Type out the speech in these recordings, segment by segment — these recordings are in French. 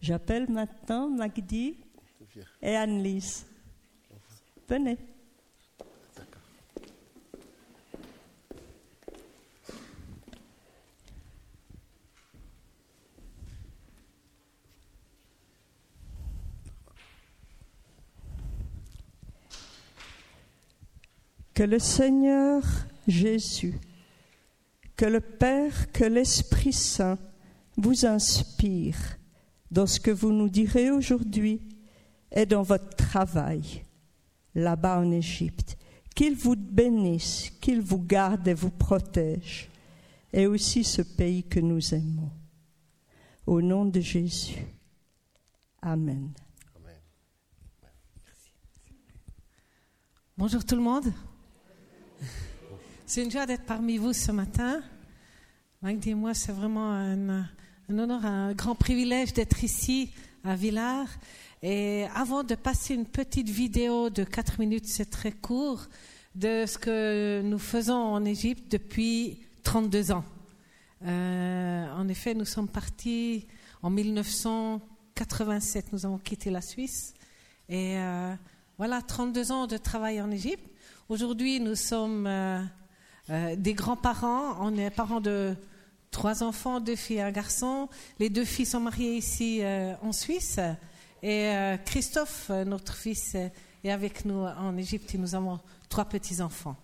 J'appelle maintenant Magdi et Annelise. Venez. Que le Seigneur Jésus, que le Père, que l'Esprit Saint vous inspire dans ce que vous nous direz aujourd'hui et dans votre travail là-bas en Égypte. Qu'il vous bénisse, qu'il vous garde et vous protège, et aussi ce pays que nous aimons. Au nom de Jésus. Amen. Amen. Merci. Bonjour tout le monde. C'est une joie d'être parmi vous ce matin. Magdi et moi, c'est vraiment un honneur, un grand privilège d'être ici à Villars. Et avant de passer une petite vidéo de 4 minutes, c'est très court, de ce que nous faisons en Égypte depuis 32 ans. En effet, nous sommes partis en 1987, nous avons quitté la Suisse. Et voilà, 32 ans de travail en Égypte. Aujourd'hui, nous sommes des grands-parents. On est parents de 3 enfants, 2 filles et un garçon. Les 2 filles sont mariées ici en Suisse. Et Christophe, notre fils, est avec nous en Égypte et nous avons 3 petits-enfants.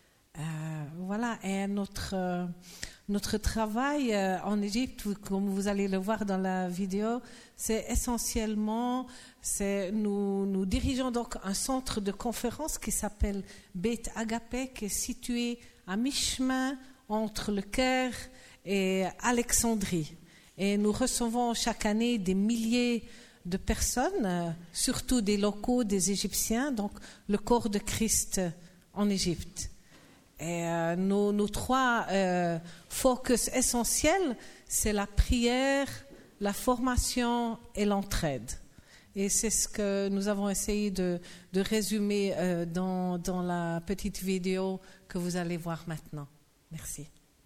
Voilà, et notre travail en Égypte, comme vous allez le voir dans la vidéo, c'est essentiellement, nous dirigeons donc un centre de conférence qui s'appelle Beit Agapé, qui est situé à mi-chemin entre le Caire et Alexandrie. Et nous recevons chaque année des milliers de personnes, surtout des locaux, des Égyptiens, donc le corps de Christ en Égypte. Et nos 3 focus essentiels, c'est la prière, la formation et l'entraide. Et c'est ce que nous avons essayé de résumer dans la petite vidéo que vous allez voir maintenant. Merci.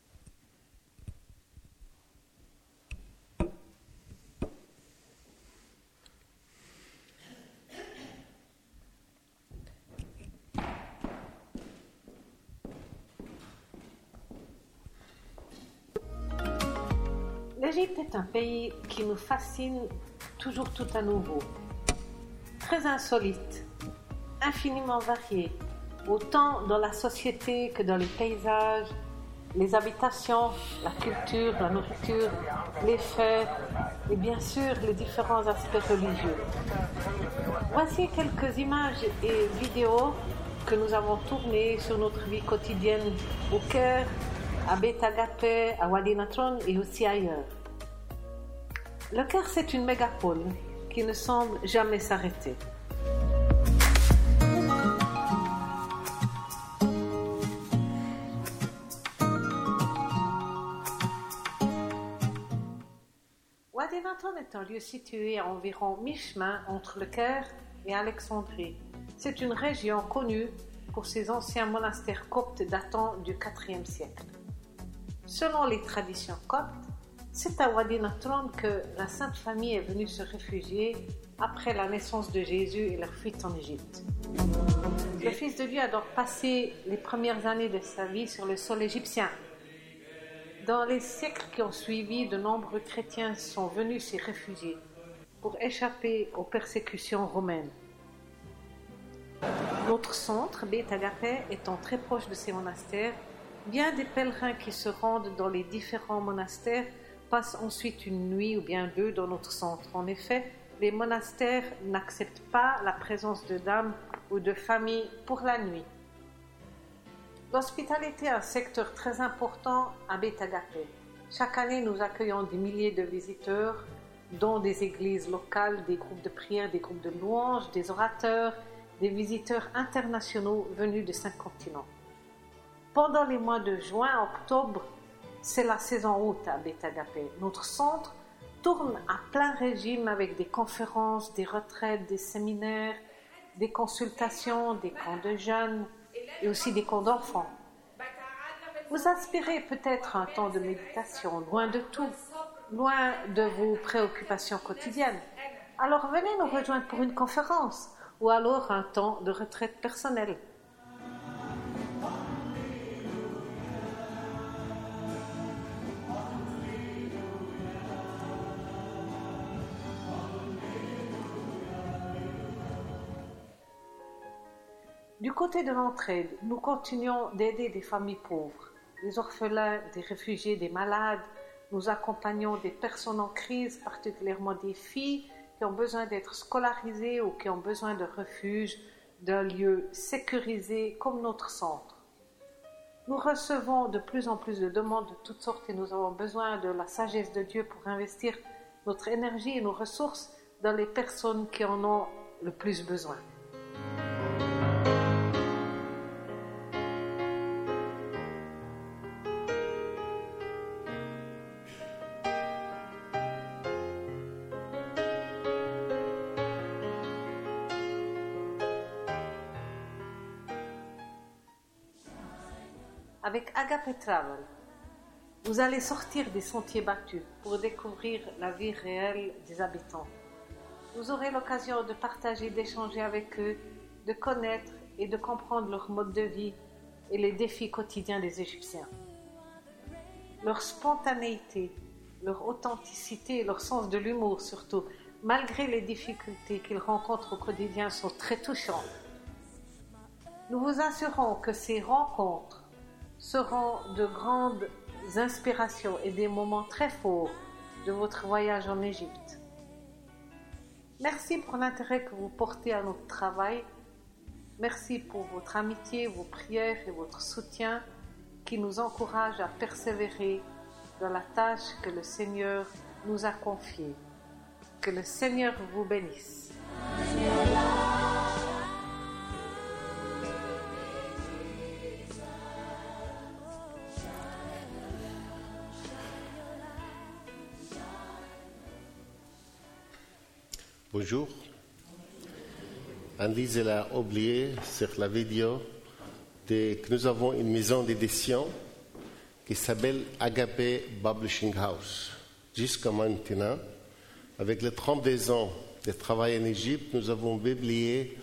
L'Égypte est un pays qui nous fascine toujours tout à nouveau. Très insolite, infiniment varié, autant dans la société que dans les paysages, les habitations, la culture, la nourriture, les fêtes et bien sûr les différents aspects religieux. Voici quelques images et vidéos que nous avons tournées sur notre vie quotidienne au Caire, à Beit Agapé, à Wadi Natron et aussi ailleurs. Le Caire, c'est une mégapole qui ne semble jamais s'arrêter. Wadi Natron est un lieu situé à environ mi-chemin entre le Caire et Alexandrie. C'est une région connue pour ses anciens monastères coptes datant du IVe siècle. Selon les traditions coptes, c'est à Wadi Natron que la Sainte Famille est venue se réfugier après la naissance de Jésus et leur fuite en Égypte. Le Fils de Dieu a donc passé les premières années de sa vie sur le sol égyptien. Dans les siècles qui ont suivi, de nombreux chrétiens sont venus s'y réfugier pour échapper aux persécutions romaines. Notre centre, Beit Agapé, étant très proche de ces monastères, bien des pèlerins qui se rendent dans les différents monastères passent ensuite une nuit ou bien 2 dans notre centre. En effet, les monastères n'acceptent pas la présence de dames ou de familles pour la nuit. L'hospitalité est un secteur très important à Beit Agapé. Chaque année, nous accueillons des milliers de visiteurs, dont des églises locales, des groupes de prière, des groupes de louanges, des orateurs, des visiteurs internationaux venus de 5 continents. Pendant les mois de juin, octobre, c'est la saison haute à Beit Agapé. Notre centre tourne à plein régime avec des conférences, des retraites, des séminaires, des consultations, des camps de jeunes et aussi des camps d'enfants. Vous aspirez peut-être à un temps de méditation, loin de tout, loin de vos préoccupations quotidiennes, alors venez nous rejoindre pour une conférence ou alors un temps de retraite personnelle. Du côté de l'entraide, nous continuons d'aider des familles pauvres, des orphelins, des réfugiés, des malades. Nous accompagnons des personnes en crise, particulièrement des filles qui ont besoin d'être scolarisées ou qui ont besoin de refuge, d'un lieu sécurisé comme notre centre. Nous recevons de plus en plus de demandes de toutes sortes et nous avons besoin de la sagesse de Dieu pour investir notre énergie et nos ressources dans les personnes qui en ont le plus besoin. Avec Agape Travel, vous allez sortir des sentiers battus pour découvrir la vie réelle des habitants. Vous aurez l'occasion de partager, d'échanger avec eux, de connaître et de comprendre leur mode de vie et les défis quotidiens des Égyptiens. Leur spontanéité, leur authenticité et leur sens de l'humour surtout, malgré les difficultés qu'ils rencontrent au quotidien, sont très touchants. Nous vous assurons que ces rencontres seront de grandes inspirations et des moments très forts de votre voyage en Égypte. Merci pour l'intérêt que vous portez à notre travail. Merci pour votre amitié, vos prières et votre soutien qui nous encouragent à persévérer dans la tâche que le Seigneur nous a confiée. Que le Seigneur vous bénisse. Bonjour. Anne-Lise a oublié sur la vidéo que nous avons une maison d'édition qui s'appelle Agape Publishing House. Jusqu'à maintenant, avec les 32 ans de travail en Égypte, nous avons publié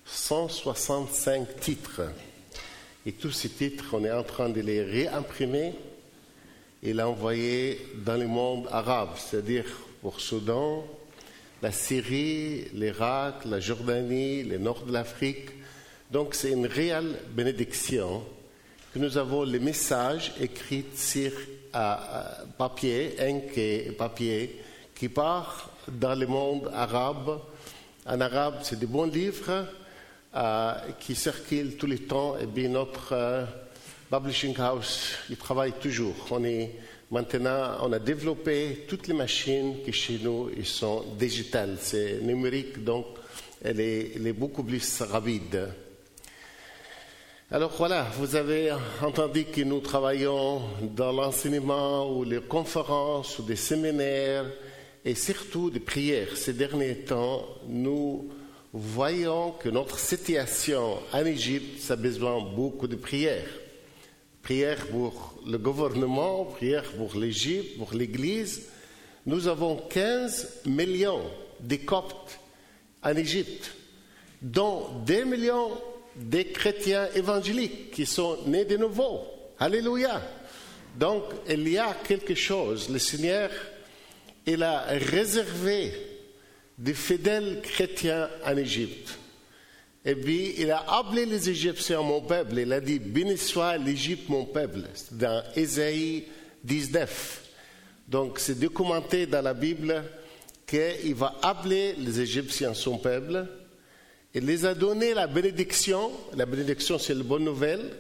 165 titres. Et tous ces titres, on est en train de les réimprimer et les envoyer dans le monde arabe, c'est-à-dire pour Soudan, la Syrie, l'Irak, la Jordanie, le nord de l'Afrique. Donc c'est une réelle bénédiction que nous avons les messages écrits sur papier, ink et papier, qui part dans le monde arabe. En arabe, c'est des bons livres qui circulent tout le temps. Et bien notre Publishing House, il travaille toujours. Maintenant, on a développé toutes les machines qui chez nous ils sont digitales. C'est numérique, donc elle est beaucoup plus rapide. Alors voilà, vous avez entendu que nous travaillons dans l'enseignement ou les conférences ou des séminaires et surtout des prières. Ces derniers temps, nous voyons que notre situation en Égypte, ça a besoin beaucoup de prières. Prière pour le gouvernement, prière pour l'Égypte, pour l'Église. Nous avons 15 millions de Coptes en Égypte, dont 2 millions de chrétiens évangéliques qui sont nés de nouveau. Alléluia! Donc, il y a quelque chose. Le Seigneur, il a réservé des fidèles chrétiens en Égypte. Et puis, il a appelé les Égyptiens mon peuple. Il a dit, béni soit l'Égypte mon peuple. C'est dans Ésaïe 19. Donc, c'est documenté dans la Bible qu'il va appeler les Égyptiens son peuple. Il les a donné la bénédiction. La bénédiction, c'est la bonne nouvelle.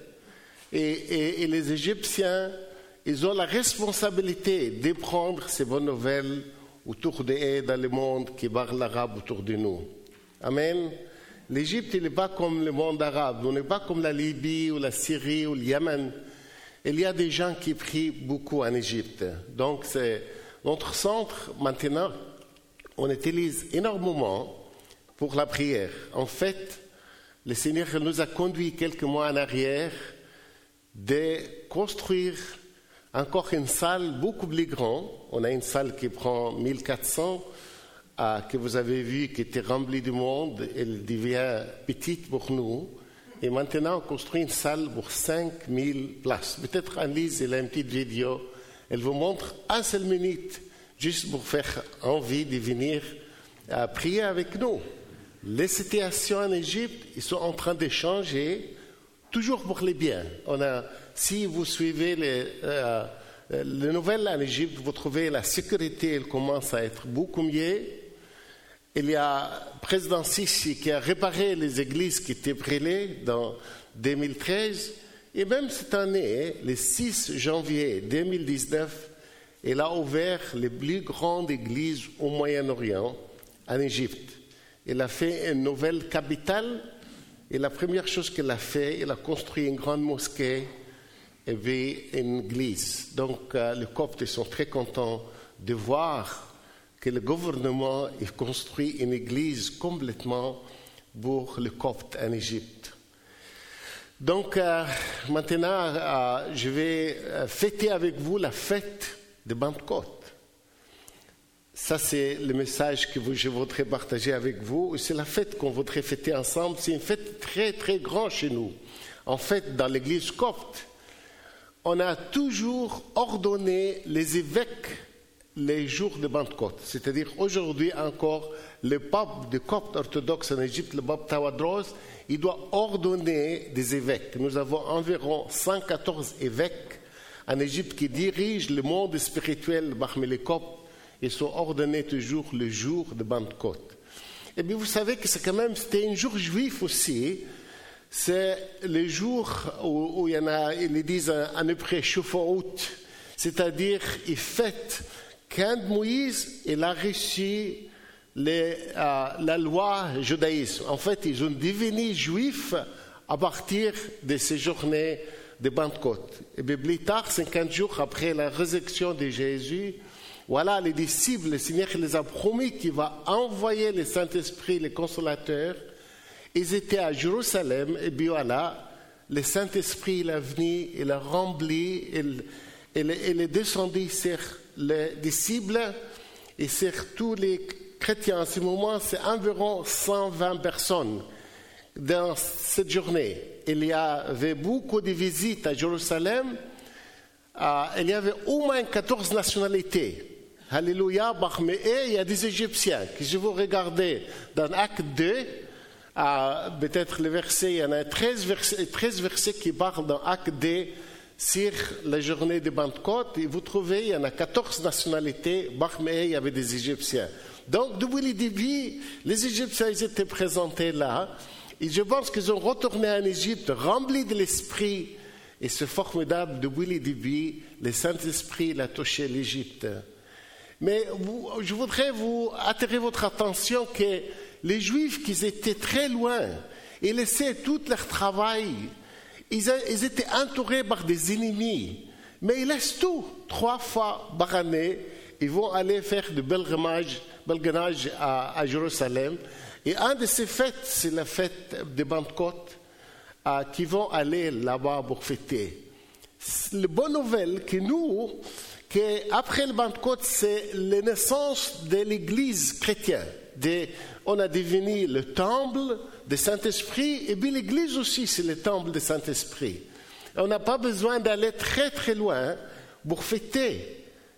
Et les Égyptiens, ils ont la responsabilité de prendre ces bonnes nouvelles autour d'eux dans le monde qui parle l'arabe autour de nous. Amen. L'Égypte n'est pas comme le monde arabe, on n'est pas comme la Libye ou la Syrie ou le Yémen. Il y a des gens qui prient beaucoup en Égypte. Donc, c'est notre centre, maintenant, on utilise énormément pour la prière. En fait, le Seigneur nous a conduits quelques mois en arrière de construire encore une salle beaucoup plus grande. On a une salle qui prend 1400, que vous avez vu, qui était remplie de monde. Elle devient petite pour nous. Et maintenant, on construit une salle pour 5000 places. Peut-être Annelise, elle a une petite vidéo. Elle vous montre une seule minute, juste pour faire envie de venir prier avec nous. Les situations en Égypte, ils sont en train de changer, toujours pour les biens. Si vous suivez les nouvelles en Égypte, vous trouvez la sécurité, elle commence à être beaucoup mieux. Il y a le président Sisi qui a réparé les églises qui étaient brûlées dans 2013. Et même cette année, le 6 janvier 2019, il a ouvert les plus grandes églises au Moyen-Orient, en Égypte. Il a fait une nouvelle capitale. Et la première chose qu'il a fait, il a construit une grande mosquée et puis une église. Donc, les Coptes sont très contents de voir que le gouvernement a construit une église complètement pour les Coptes en Égypte. Donc, maintenant, je vais fêter avec vous la fête de Pentecôte. Ça, c'est le message que je voudrais partager avec vous. C'est la fête qu'on voudrait fêter ensemble. C'est une fête très, très grande chez nous. En fait, dans l'église copte, on a toujours ordonné les évêques les jours de Pentecôte. C'est-à-dire, aujourd'hui encore, le pape de Copte orthodoxe en Égypte, le pape Tawadros, il doit ordonner des évêques. Nous avons environ 114 évêques en Égypte qui dirigent le monde spirituel parmi les Coptes. Ils sont ordonnés toujours le jour de Pentecôte. Et bien vous savez que c'est quand même, c'était un jour juif aussi. C'est le jour où il y en a, ils disent en hébreu, Shavuot, c'est-à-dire ils fêtent quand Moïse il a reçu la loi judaïsme. En fait, ils ont devenu juifs à partir de ces journées de Pentecôte. Et bien plus tard, 50 jours après la résurrection de Jésus, voilà, les disciples, le Seigneur les a promis qu'il va envoyer le Saint-Esprit, le Consolateur. Ils étaient à Jérusalem, et bien voilà, le Saint-Esprit il est venu, il a rempli, il est descendu sur les disciples et sur tous les chrétiens. En ce moment, c'est environ 120 personnes dans cette journée. Il y avait beaucoup de visites à Jérusalem. Il y avait au moins 14 nationalités. Alléluia, il y a des Égyptiens. Si vous regardez dans Acte 2, peut-être le verset, il y en a 13 versets qui parlent dans Acte 2 sur la journée de Pentecôte. Et vous trouvez, il y en a 14 nationalités. Il y avait des Égyptiens. Donc, depuis le début, les Égyptiens ils étaient présentés là. Et je pense qu'ils ont retourné en Égypte remplis de l'Esprit. Et c'est formidable, depuis le début, le Saint-Esprit a touché l'Égypte. Mais je voudrais vous attirer votre attention que les Juifs qui étaient très loin, ils laissaient tout leur travail, ils étaient entourés par des ennemis, mais ils laissent tout 3 fois par année, ils vont aller faire de pèlerinage à Jérusalem. Et un de ces fêtes, c'est la fête de Pentecôte, qui vont aller là-bas pour fêter. La bonne nouvelle que nous, qu'après le Pentecôte, c'est la naissance de l'Église chrétienne. On a devenu le temple du Saint-Esprit, et puis l'Église aussi, c'est le temple du Saint-Esprit. On n'a pas besoin d'aller très très loin pour fêter.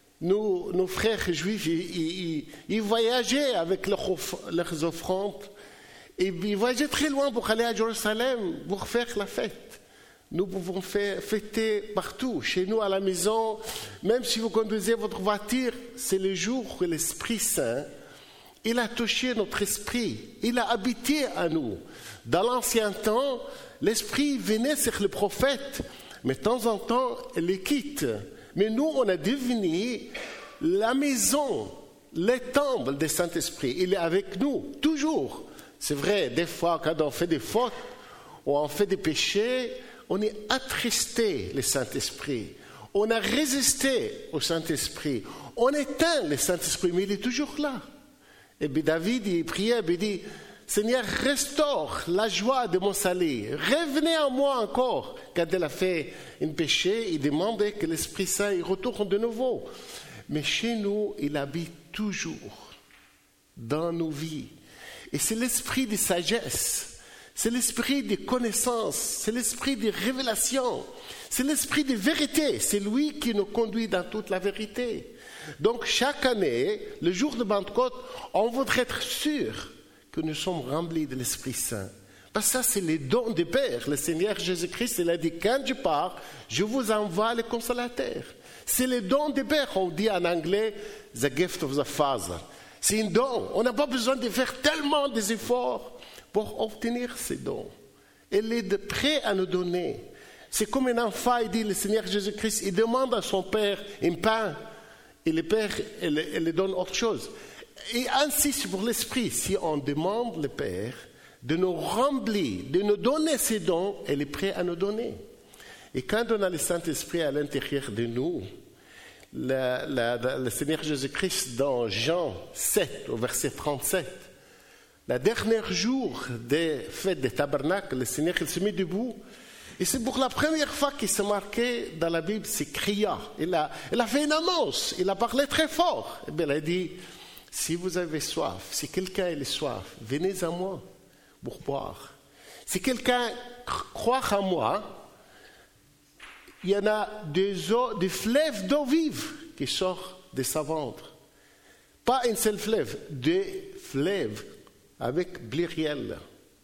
Nos frères juifs, ils voyageaient avec leurs offrandes, et ils voyageaient très loin pour aller à Jérusalem, pour faire la fête. Nous pouvons fêter partout, chez nous à la maison, même si vous conduisez votre voiture, c'est le jour où l'Esprit Saint, il a touché notre esprit, il a habité à nous. Dans l'ancien temps, l'Esprit venait sur le prophète, mais de temps en temps, il les quitte. Mais nous, on a devenu la maison, le temple du Saint-Esprit. Il est avec nous, toujours. C'est vrai, des fois, quand on fait des fautes, ou on fait des péchés, on est attristé, le Saint-Esprit. On a résisté au Saint-Esprit. On éteint le Saint-Esprit, mais il est toujours là. Et bien David, il priait, il dit, Seigneur, restaure la joie de mon salut. Revenez à moi encore. Quand elle a fait un péché, il demandait que l'Esprit Saint il retourne de nouveau. Mais chez nous, il habite toujours dans nos vies. Et c'est l'esprit de sagesse, c'est l'esprit de connaissance, c'est l'esprit de révélation, c'est l'esprit de vérité. C'est lui qui nous conduit dans toute la vérité. Donc chaque année, le jour de Pentecôte, on voudrait être sûr que nous sommes remplis de l'Esprit Saint. Parce que ça, c'est les dons du Père. Le Seigneur Jésus-Christ, il a dit, quand je pars, je vous envoie le Consolateur. C'est les dons du Père. On dit en anglais, the gift of the Father. C'est un don. On n'a pas besoin de faire tellement des efforts pour obtenir ces dons. Il est prêt à nous donner. C'est comme un enfant, il dit, le Seigneur Jésus-Christ, il demande à son Père un pain, et le Père, il lui donne autre chose. Et ainsi, c'est pour l'Esprit. Si on demande le Père de nous remplir, de nous donner ces dons, il est prêt à nous donner. Et quand on a le Saint-Esprit à l'intérieur de nous, le Seigneur Jésus-Christ, dans Jean 7, au verset 37, le dernier jour des fêtes des tabernacles, le Seigneur il se met debout. Et c'est pour la première fois qu'il s'est marqué dans la Bible, c'est cria. Il a fait une annonce, il a parlé très fort. Et bien, il a dit, si vous avez soif, si quelqu'un a soif, venez à moi pour boire. Si quelqu'un croit en moi, il y en a des fleuves d'eau vive qui sortent de sa ventre. Pas un seul fleuve, des fleuves avec pluriel.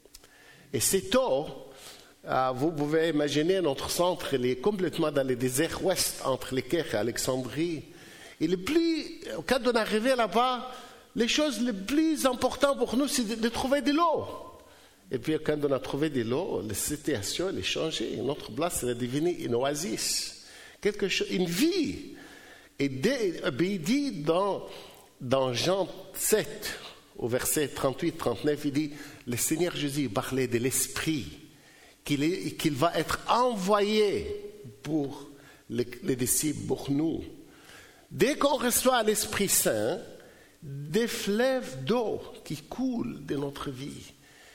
Et cette eau, vous pouvez imaginer notre centre, il est complètement dans le désert ouest entre le Caire et Alexandrie. Et quand on est arrivé là-bas, les choses les plus importantes pour nous, c'est de trouver de l'eau. Et puis quand on a trouvé de l'eau, la situation elle est changée. Notre place elle est devenue une oasis, quelque chose, une vie. Et il dit dans Jean 7, au verset 38-39, il dit, le Seigneur Jésus parlait de l'Esprit, qu'il va être envoyé pour les disciples, pour nous. Dès qu'on reçoit l'Esprit Saint, des fleuves d'eau qui coulent de notre vie.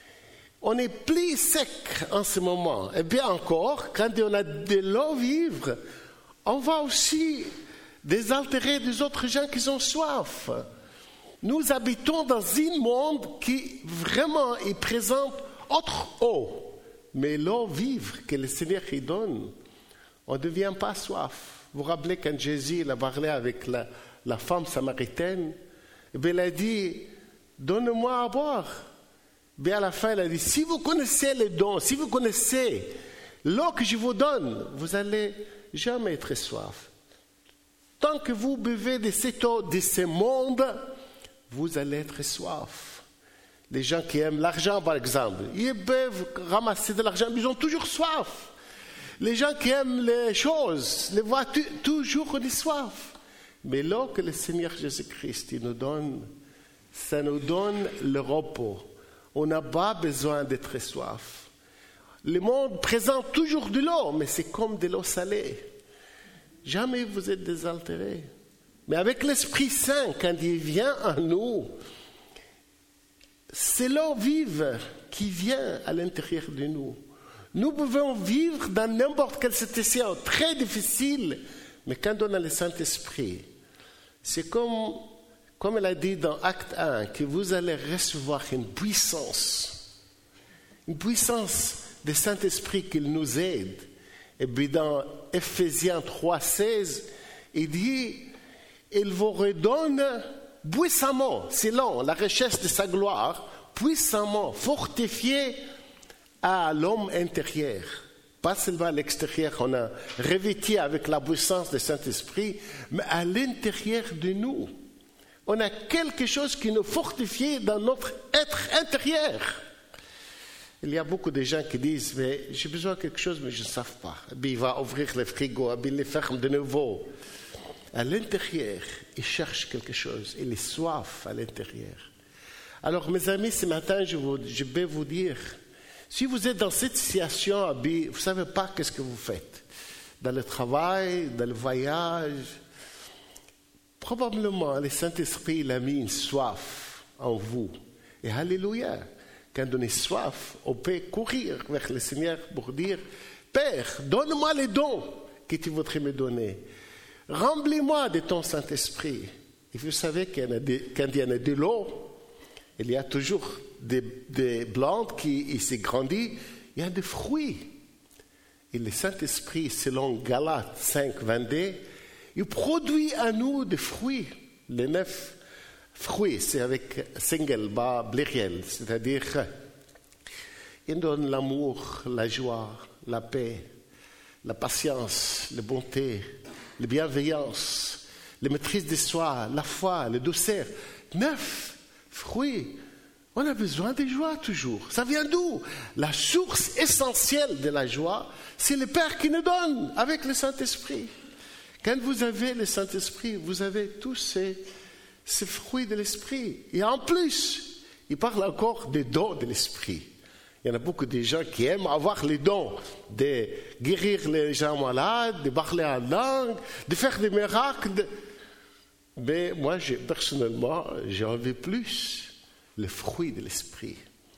On est plus sec en ce moment. Et bien encore, quand on a de l'eau vive, on va aussi désaltérer des autres gens qui ont soif. Nous habitons dans un monde qui vraiment est présente autre eau. Mais l'eau vive que le Seigneur y donne, on ne devient pas soif. Vous vous rappelez quand Jésus a parlé avec la femme samaritaine, et bien, il a dit, donne-moi à boire. Bien à la fin, il a dit, si vous connaissez les dons, si vous connaissez l'eau que je vous donne, vous n'allez jamais être soif. Tant que vous buvez de cette eau, de ce monde, vous allez être soif. Les gens qui aiment l'argent, par exemple, ils peuvent ramasser de l'argent, mais ils ont toujours soif. Les gens qui aiment les choses, les voitures, toujours ont soif. Mais l'eau que le Seigneur Jésus-Christ nous donne, ça nous donne le repos. On n'a pas besoin d'être soif. Le monde présente toujours de l'eau, mais c'est comme de l'eau salée. Jamais vous êtes désaltérés. Mais avec l'Esprit Saint, quand il vient en nous, c'est l'eau vive qui vient à l'intérieur de nous. Nous pouvons vivre dans n'importe quelle situation très difficile, mais quand on a le Saint-Esprit, c'est comme elle a dit dans Acte 1, que vous allez recevoir une puissance du Saint-Esprit qui nous aide. Et puis dans Ephésiens 3,16, il dit, il vous redonne puissamment, selon la richesse de sa gloire, puissamment, fortifié à l'homme intérieur. Pas seulement à l'extérieur, on a revêtu avec la puissance du Saint-Esprit, mais à l'intérieur de nous. On a quelque chose qui nous fortifie dans notre être intérieur. Il y a beaucoup de gens qui disent, mais j'ai besoin de quelque chose, mais je ne sais pas. Il va ouvrir le frigo, il le ferme de nouveau. À l'intérieur, il cherche quelque chose, il est soif à l'intérieur. Alors mes amis, ce matin, je vais vous dire, si vous êtes dans cette situation, vous ne savez pas qu'est-ce que vous faites. Dans le travail, dans le voyage, probablement le Saint-Esprit il a mis une soif en vous. Et alléluia. Quand on est soif, on peut courir vers le Seigneur pour dire « Père, donne-moi les dons que tu voudrais me donner. Remplis-moi de ton Saint-Esprit. » Et vous savez quand il y en a de l'eau, il y a toujours des plantes qui se grandissent, il y a des fruits. Et le Saint-Esprit, selon Galates 5, 22, il produit à nous des fruits. Les 9 fruits, c'est avec single, bas, blériel, c'est-à-dire il donne l'amour, la joie, la paix, la patience, la bonté, la bienveillance, la maîtrise de soi, la foi, la douceur. 9 fruits. On a besoin de joie toujours. Ça vient d'où? La source essentielle de la joie, c'est le Père qui nous donne avec le Saint-Esprit. Quand vous avez le Saint-Esprit, vous avez tous ces fruits de l'Esprit. Et en plus, il parle encore des dons de l'Esprit. Il y en a beaucoup de gens qui aiment avoir les dons de guérir les gens malades, de parler en langue, de faire des miracles. Mais moi, personnellement, j'en veux plus. Le fruit de l'esprit.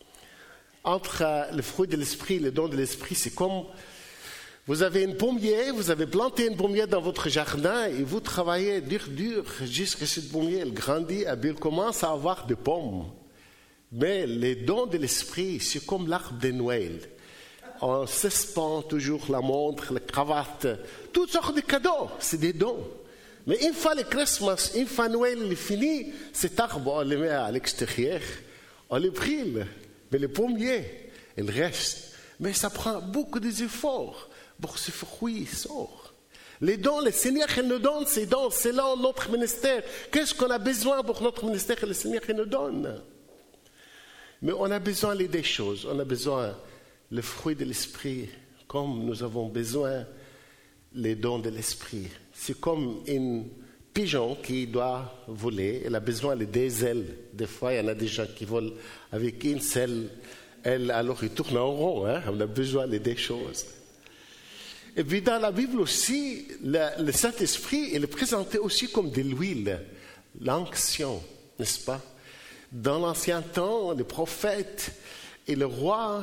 Entre le fruit de l'esprit et le don de l'esprit, c'est comme vous avez une pommier, vous avez planté une pommier dans votre jardin et vous travaillez dur jusqu'à ce que cette pommier elle grandit et elle commence à avoir des pommes. Mais les dons de l'esprit, c'est comme l'arbre de Noël. On suspend toujours la montre, la cravate, toutes sortes de cadeaux, c'est des dons. Mais une fois le Christmas, une fois Noël est fini, cet arbre, on le met à l'extérieur, on le brûle. Mais le pommier, il reste. Mais ça prend beaucoup d'efforts pour que ce fruit sorte. Les dons, le Seigneur il nous donne ces dons selon notre ministère. Qu'est-ce qu'on a besoin pour notre ministère que le Seigneur il nous donne? Mais on a besoin des choses. On a besoin le fruit de l'esprit, comme nous avons besoin les dons de l'esprit. C'est comme une pigeon qui doit voler. Elle a besoin de 2 ailes. Des fois, il y en a des gens qui volent avec une seule aile, alors ils tournent en rond. On a besoin de 2 choses. Et puis dans la Bible aussi, le Saint-Esprit il est présenté aussi comme de l'huile, l'onction, n'est-ce pas? Dans l'ancien temps, les prophètes et le roi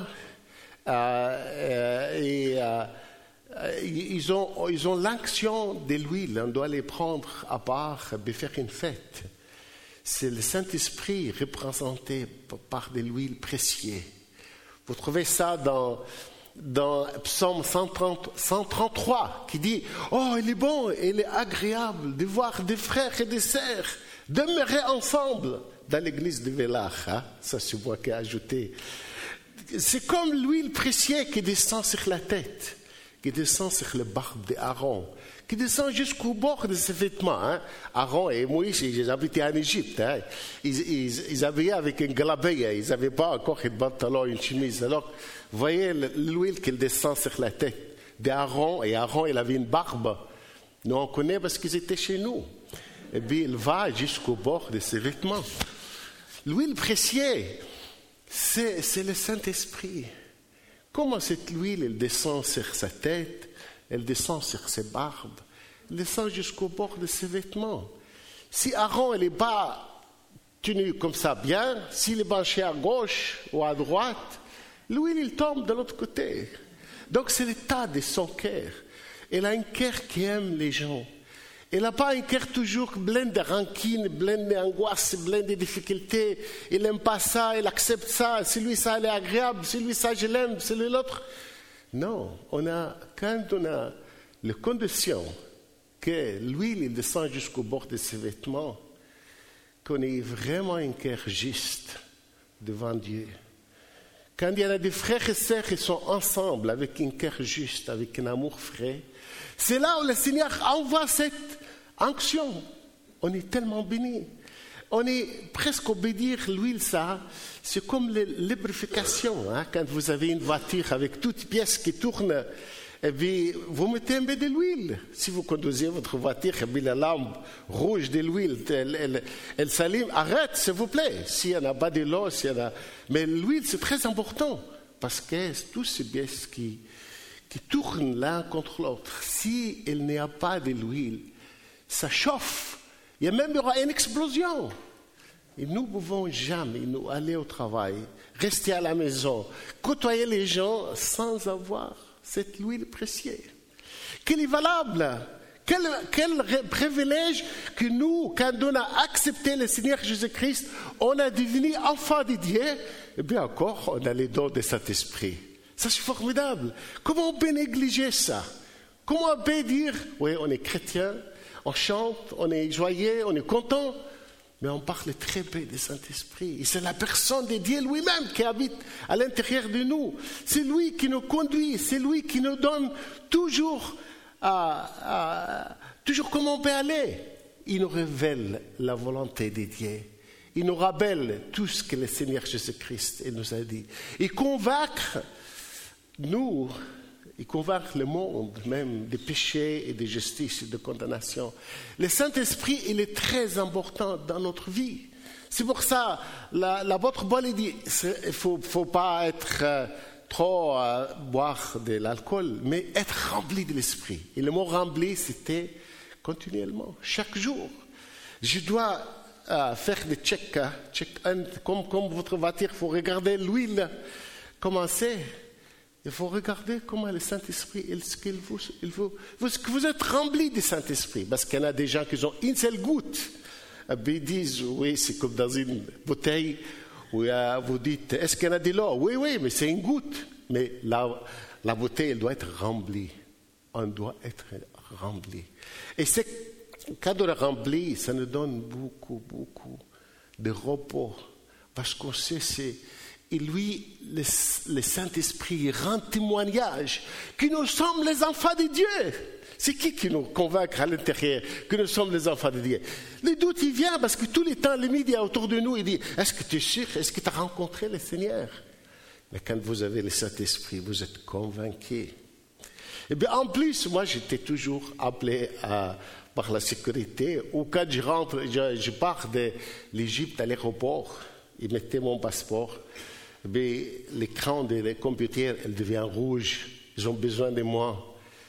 ils ont l'onction de l'huile. On doit les prendre à part et faire une fête. C'est le Saint-Esprit représenté par de l'huile précieuse. Vous trouvez ça dans Psaume 133 qui dit « Oh, il est bon, il est agréable de voir des frères et des sœurs demeurer ensemble dans l'église de Vélard. » Ça, c'est moi qui ai ajouté. C'est comme l'huile précieuse qui descend sur la tête, qui descend sur le barbe d'Aaron, qui descend jusqu'au bord de ses vêtements. Aaron et Moïse, ils habitaient en Égypte. Ils habillaient avec une galabaya, ils n'avaient pas encore un pantalon, une chemise. Alors, vous voyez l'huile qui descend sur la tête d'Aaron, et Aaron, il avait une barbe. Nous, on connaît parce qu'ils étaient chez nous. Et puis, il va jusqu'au bord de ses vêtements. L'huile précieuse, c'est le Saint-Esprit. Comment cette huile, elle descend sur sa tête, elle descend sur ses barbes, elle descend jusqu'au bord de ses vêtements. Si Aaron, il n'est pas tenu comme ça bien, s'il est penché à gauche ou à droite, l'huile, il tombe de l'autre côté. Donc, c'est l'état de son cœur. Elle a un cœur qui aime les gens. Elle n'a pas un cœur toujours plein de rancune, plein d'angoisse, plein de difficultés. Il n'aime pas ça, il accepte ça. Celui ça, il est agréable. Celui ça, je l'aime. Celui l'autre. Non, quand on a la condition que l'huile il descend jusqu'au bord de ses vêtements, qu'on ait vraiment un cœur juste devant Dieu. Quand il y en a des frères et sœurs qui sont ensemble avec un cœur juste, avec un amour frais, c'est là où le Seigneur envoie cette onction. On est tellement bénis. On est presque obéir l'huile, ça. C'est comme la lubrification. Quand vous avez une voiture avec toutes pièces qui tournent, et puis vous mettez un peu de l'huile. Si vous conduisez votre voiture, et puis la lampe rouge de l'huile, elle s'allume. Arrête, s'il vous plaît. S'il n'y en a pas de l'eau, mais l'huile, c'est très important. Parce que tous ces pièces qui tournent l'un contre l'autre, si il n'y a pas de l'huile, ça chauffe. Il y a même une explosion. Et nous ne pouvons jamais nous aller au travail, rester à la maison, côtoyer les gens sans avoir cette huile précieuse. Qu'elle est valable. Quel privilège que nous, quand on a accepté le Seigneur Jésus-Christ, on a devenu enfant de Dieu, et bien encore, on a les dons de Saint-Esprit. Ça, c'est formidable. Comment on peut négliger ça? Comment on peut dire, oui, on est chrétien, on chante, on est joyeux, on est content, mais on parle très peu du Saint-Esprit. Et c'est la personne de Dieu lui-même qui habite à l'intérieur de nous. C'est lui qui nous conduit, c'est lui qui nous donne toujours comment on peut aller. Il nous révèle la volonté de Dieu. Il nous rappelle tout ce que le Seigneur Jésus-Christ nous a dit. Il convaincre nous, il convaincre le monde même des péchés et de justice et de condamnation. Le Saint-Esprit, il est très important dans notre vie. C'est pour ça, l'apôtre Paul dit, il ne faut pas être trop boire de l'alcool, mais être rempli de l'esprit. Et le mot rempli, c'était continuellement, chaque jour. Je dois faire des check-in, comme votre voiture, il faut regarder l'huile, comment c'est. Il faut regarder comment le Saint-Esprit, est-ce que vous êtes rempli du Saint-Esprit. Parce qu'il y en a des gens qui ont une seule goutte. Ils disent, oui, c'est comme dans une bouteille. Où vous dites, est-ce qu'il y en a de l'eau? Oui, mais c'est une goutte. Mais la bouteille, elle doit être remplie. On doit être rempli. Et quand on est rempli, ça nous donne beaucoup de repos. Parce qu'on sait, et lui, le Saint-Esprit rend témoignage que nous sommes les enfants de Dieu. C'est qui nous convainc à l'intérieur que nous sommes les enfants de Dieu? Le doute, il vient parce que tout le temps, les médias autour de nous, il dit, est-ce que tu es sûr? Est-ce que tu as rencontré le Seigneur? Mais quand vous avez le Saint-Esprit, vous êtes convaincus. Et bien, en plus, moi, j'étais toujours appelé par la sécurité, ou quand je pars de l'Égypte à l'aéroport, ils mettaient mon passeport, mais l'écran des computers, elle devient rouge, ils ont besoin de moi.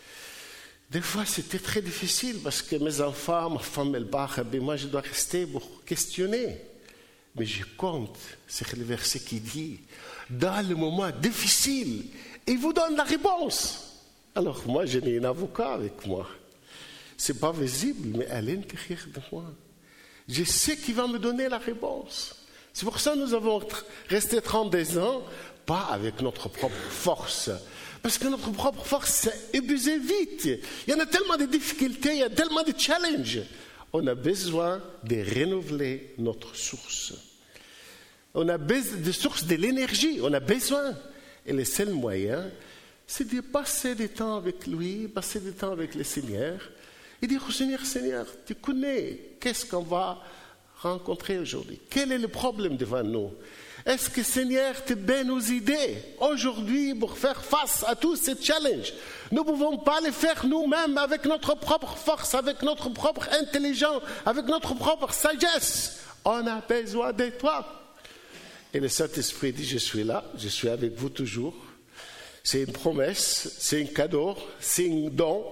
Des fois, c'était très difficile parce que mes enfants, ma femme, elle part, et moi, je dois rester pour questionner. Mais je compte sur le verset qui dit, dans le moment difficile, il vous donne la réponse. Alors, moi, je n'ai un avocat avec moi. Ce n'est pas visible, mais à l'intérieur de moi. Je sais qu'il va me donner la réponse. C'est pour ça que nous avons resté 32 ans, pas avec notre propre force. Parce que notre propre force s'est épuisée vite. Il y en a tellement de difficultés, il y a tellement de challenges. On a besoin de renouveler notre source. On a besoin de source de l'énergie, on a besoin. Et le seul moyen, c'est de passer du temps avec lui, passer du temps avec le Seigneur, et dire au Seigneur, Seigneur, tu connais, qu'est-ce qu'on va rencontrer aujourd'hui? Quel est le problème devant nous? Est-ce que Seigneur te donne nos idées aujourd'hui pour faire face à tous ces challenges? Nous ne pouvons pas les faire nous-mêmes avec notre propre force, avec notre propre intelligence, avec notre propre sagesse. On a besoin de toi. Et le Saint-Esprit dit, je suis là, je suis avec vous toujours. C'est une promesse, c'est un cadeau, c'est un don.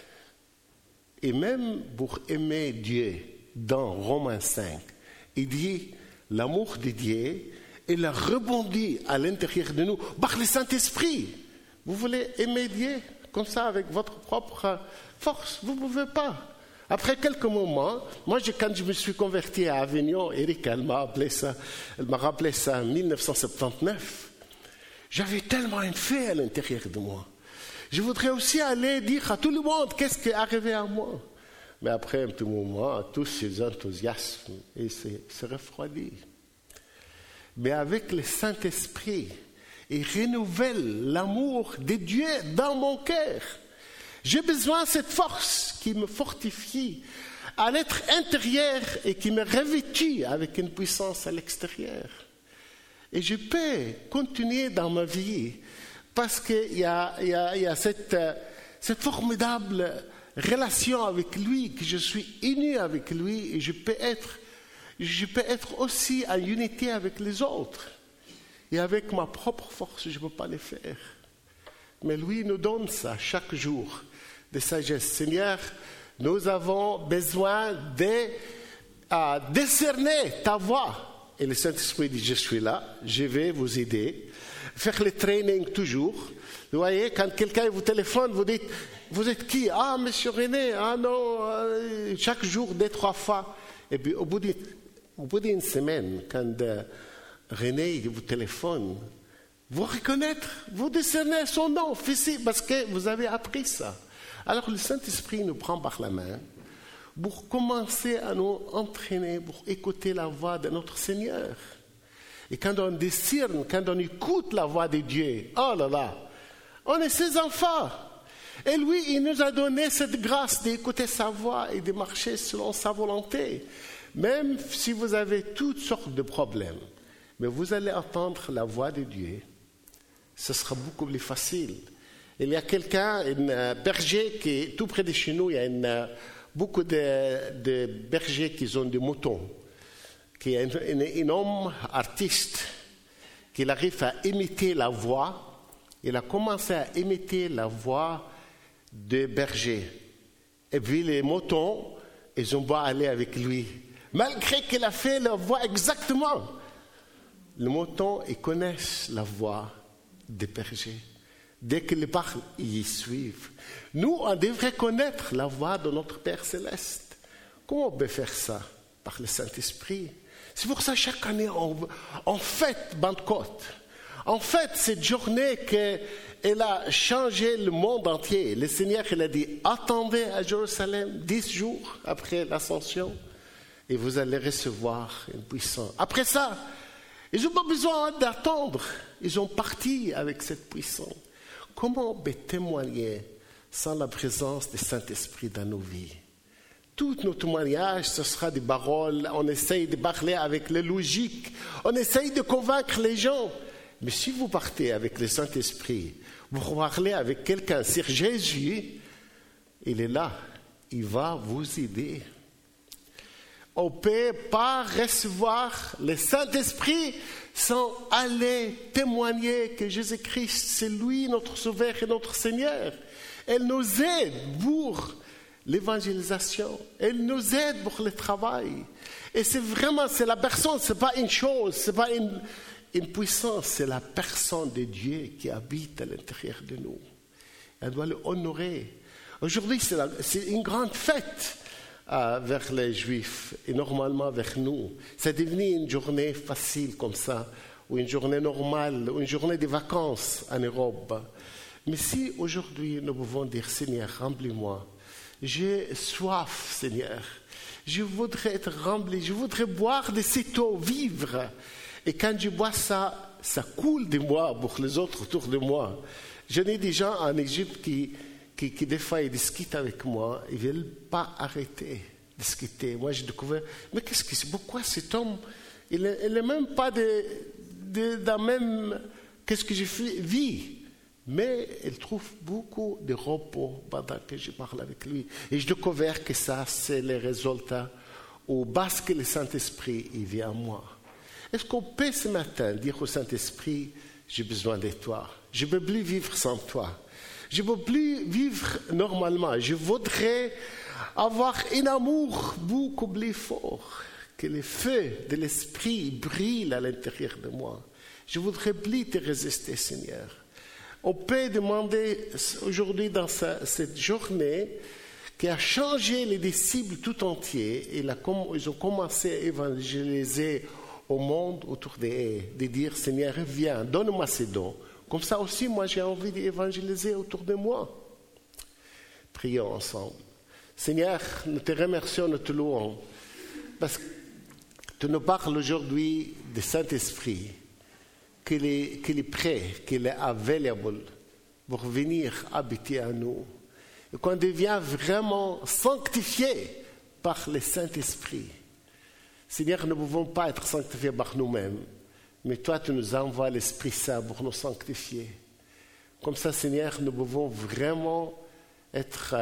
Et même pour aimer Dieu, dans Romains 5, il dit, l'amour de Dieu, il a rebondi à l'intérieur de nous par le Saint-Esprit. Vous voulez aimer Dieu comme ça avec votre propre force? Vous ne pouvez pas. Après quelques moments, moi quand je me suis converti à Avignon, Eric, elle m'a rappelé ça en 1979. J'avais tellement une fée à l'intérieur de moi. Je voudrais aussi aller dire à tout le monde qu'est-ce qui est arrivé à moi. Mais après un petit moment, tous ces enthousiasmes, et c'est refroidi. Mais avec le Saint-Esprit, il renouvelle l'amour de Dieu dans mon cœur. J'ai besoin de cette force qui me fortifie à l'être intérieur et qui me revêtit avec une puissance à l'extérieur. Et je peux continuer dans ma vie parce qu'il y a cette formidable relation avec lui, que je suis uni avec lui et je peux être aussi en unité avec les autres. Et avec ma propre force, je ne peux pas le faire. Mais lui nous donne ça chaque jour, de sagesse. Seigneur, nous avons besoin de à discerner ta voix. Et le Saint-Esprit dit, je suis là, je vais vous aider. Faire le training toujours. Vous voyez, quand quelqu'un vous téléphone, vous dites, vous êtes qui? Ah, monsieur René, ah non, chaque jour, 2-3 fois. Et puis, au bout d'une semaine, quand René vous téléphone, vous reconnaître, vous discernez son nom physique, parce que vous avez appris ça. Alors, le Saint-Esprit nous prend par la main pour commencer à nous entraîner, pour écouter la voix de notre Seigneur. Et quand on discerne, quand on écoute la voix de Dieu, oh là là, on est ses enfants. Et lui, il nous a donné cette grâce d'écouter sa voix et de marcher selon sa volonté. Même si vous avez toutes sortes de problèmes, mais vous allez entendre la voix de Dieu, ce sera beaucoup plus facile. Il y a quelqu'un, un berger qui est tout près de chez nous, il y a beaucoup de bergers qui ont des moutons, qui est un homme artiste, qui arrive à imiter la voix. Il a commencé à imiter la voix des bergers. Et puis les moutons, ils ont pas aller avec lui. Malgré qu'il a fait la voix exactement. Les moutons, ils connaissent la voix des bergers. Dès qu'ils parlent, ils y suivent. Nous, on devrait connaître la voix de notre Père Céleste. Comment on peut faire ça? Par le Saint-Esprit. C'est pour ça chaque année, on fête Pentecôte. En fait, cette journée qu'elle a changé le monde entier. Le Seigneur, il a dit, attendez à Jérusalem 10 jours après l'ascension et vous allez recevoir une puissance. Après ça, ils n'ont pas besoin d'attendre. Ils ont parti avec cette puissance. Comment on peut témoigner sans la présence du Saint-Esprit dans nos vies? Tout nos témoignages, ce sera des paroles. On essaye de parler avec les logiques. On essaye de convaincre les gens. Mais si vous partez avec le Saint-Esprit, vous parlez avec quelqu'un sur Jésus, il est là. Il va vous aider. On ne peut pas recevoir le Saint-Esprit sans aller témoigner que Jésus-Christ, c'est lui notre Sauveur et notre Seigneur. Elle nous aide pour l'évangélisation. Elle nous aide pour le travail. Et c'est la personne, ce n'est pas une chose, ce n'est pas une puissance, c'est la personne de Dieu qui habite à l'intérieur de nous. Elle doit l'honorer. Aujourd'hui, c'est une grande fête vers les Juifs et normalement vers nous. C'est devenu une journée facile comme ça, ou une journée normale, ou une journée de vacances en Europe. Mais si aujourd'hui nous pouvons dire, Seigneur, remplis-moi. J'ai soif, Seigneur. Je voudrais être rempli, je voudrais boire de cette eau, vivre. Et quand je bois ça, ça coule de moi pour les autres autour de moi. Je n'ai des gens en Égypte qui des fois ils discutent avec moi, ils ne veulent pas arrêter de discuter. Moi j'ai découvert, mais pourquoi cet homme, il n'est même pas dans même, qu'est-ce que je vis? Mais il trouve beaucoup de repos pendant que je parle avec lui. Et je découvre que ça, c'est le résultat où parce que le Saint-Esprit, il vient à moi. Est-ce qu'on peut ce matin dire au Saint-Esprit, j'ai besoin de toi, je ne peux plus vivre sans toi, je ne peux plus vivre normalement, je voudrais avoir un amour beaucoup plus fort, que le feu de l'Esprit brille à l'intérieur de moi. Je ne voudrais plus te résister, Seigneur. On peut demander aujourd'hui dans cette journée qui a changé les disciples tout entiers, et ils ont commencé à évangéliser au monde autour d'eux, de dire, Seigneur, viens, donne-moi ces dons. Comme ça aussi, moi, j'ai envie d'évangéliser autour de moi. Prions ensemble. Seigneur, nous te remercions, nous te louons, parce que tu nous parles aujourd'hui du Saint-Esprit, qu'il est prêt, qu'il est available pour venir habiter à nous. Et qu'on devient vraiment sanctifié par le Saint-Esprit. Seigneur, nous ne pouvons pas être sanctifiés par nous-mêmes, mais toi, tu nous envoies l'Esprit Saint pour nous sanctifier. Comme ça, Seigneur, nous pouvons vraiment être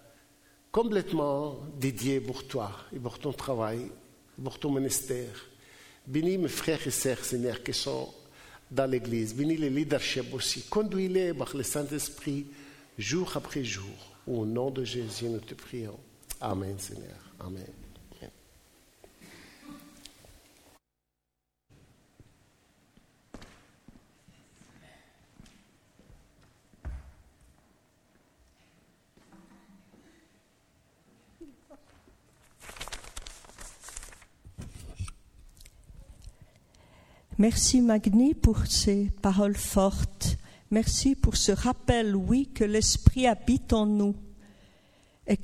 complètement dédiés pour toi et pour ton travail, pour ton ministère. Bénis mes frères et sœurs, Seigneur, qui sont dans l'Église. Bénis les leadership aussi. Conduis-les par le Saint-Esprit jour après jour. Au nom de Jésus, nous te prions. Amen, Seigneur. Amen. Merci Magni pour ces paroles fortes. Merci pour ce rappel, oui, que l'Esprit habite en nous.